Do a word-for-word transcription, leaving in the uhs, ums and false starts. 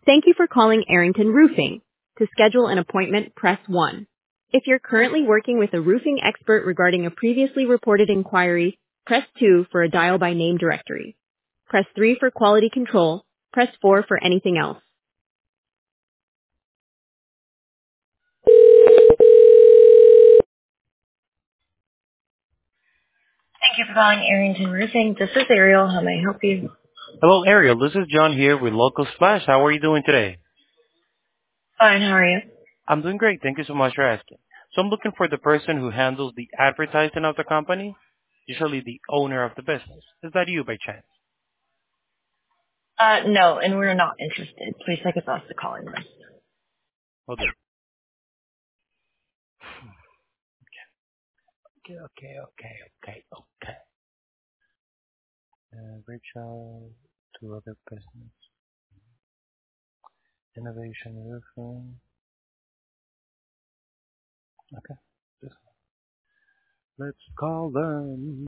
Thank you for calling Arrington Roofing. To schedule an appointment, press one. If you're currently working with a roofing expert regarding a previously reported inquiry, press two for a dial by name directory. Press three for quality control. Press four for anything else. Thank you for calling Arrington Roofing. This is Ariel. How may I help you? Hello, Ariel. This is John here with Local Splash. How are you doing today? Fine, how are you? I'm doing great. Thank you so much for asking. So I'm looking for the person who handles the advertising of the company, usually the owner of the business. Is that you by chance? Uh, no, and we're not interested. Please take us off the calling list. Okay. Okay, okay, okay, okay, okay. Uh, reach out to other business. Innovation roofing. Okay. Just let's call them.